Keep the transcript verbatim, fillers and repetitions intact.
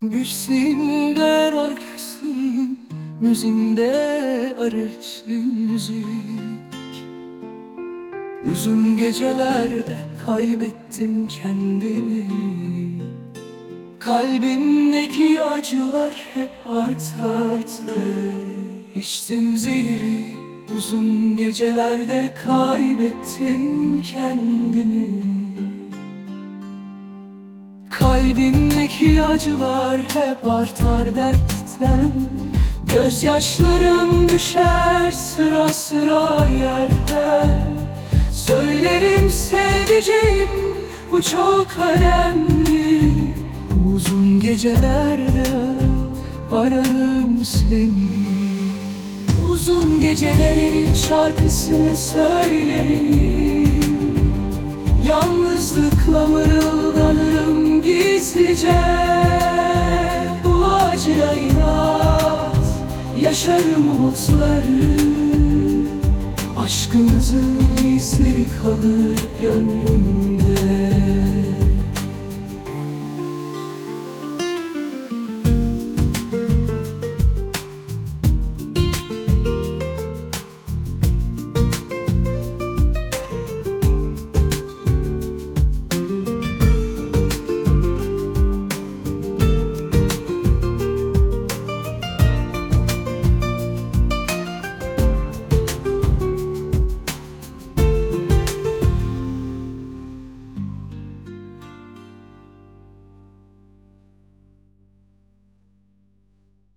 Güçsünden arkarsın, müziğinde arırsın müzik. Uzun gecelerde kaybettim kendimi. Kalbimdeki acılar hep artardı. İçtim zehri, uzun gecelerde kaybettim kendimi. Kalbimdeki acılar hep artar dertten. Gözyaşlarım düşer sıra sıra yerden. Söylerim sevdiceğim, bu çok önemli. Uzun gecelerde ararım seni. Uzun gecelerin şarkısını söylerim. Yalnızlıkla mırıldanırım gizlice. Bu acıya inat, yaşarım umutları. Aşkımızın izleri kalır gönlümde.